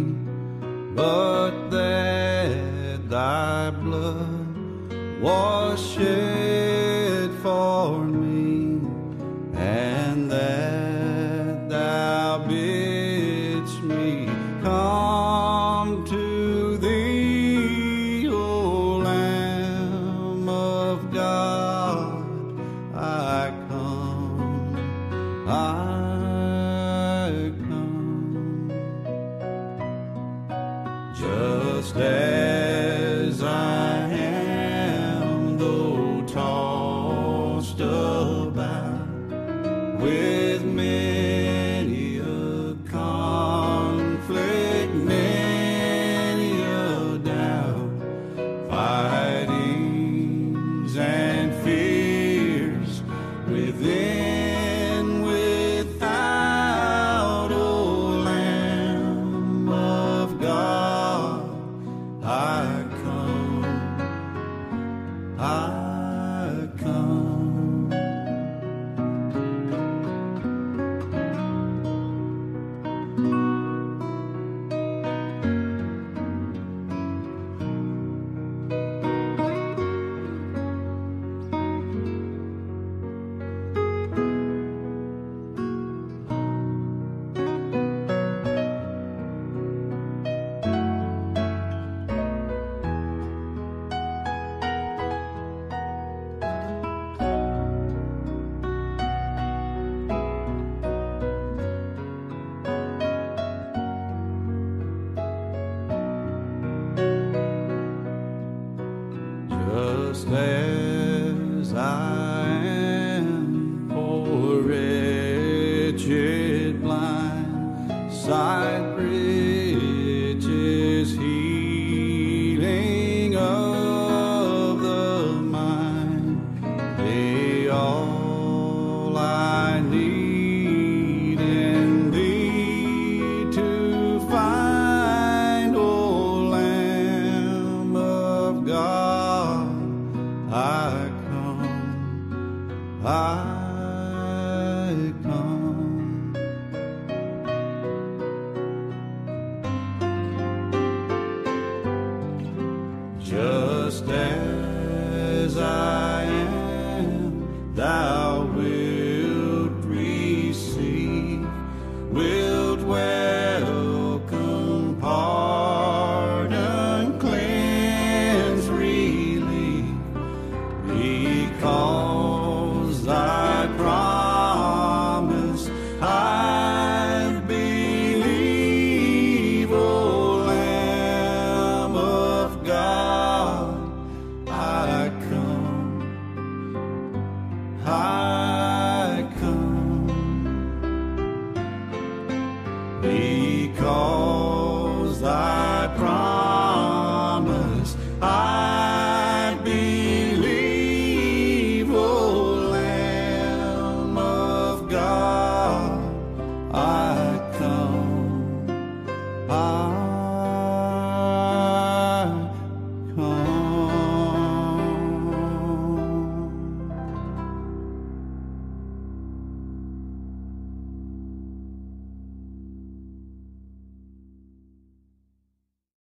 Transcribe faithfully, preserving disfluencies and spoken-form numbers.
but that thy blood was shed for me, and that thou bidst me come to thee, O Lamb of God. I come, I come, just as I am, though tossed about with many a conflict, many a doubt, fightings and fears within, without, O Lamb of God, I come, I come. Just as I am, poor, wretched, blind, sight, riches, healing of the mind, they all I need in thee to find, O Lamb of God. I come, I come, just as I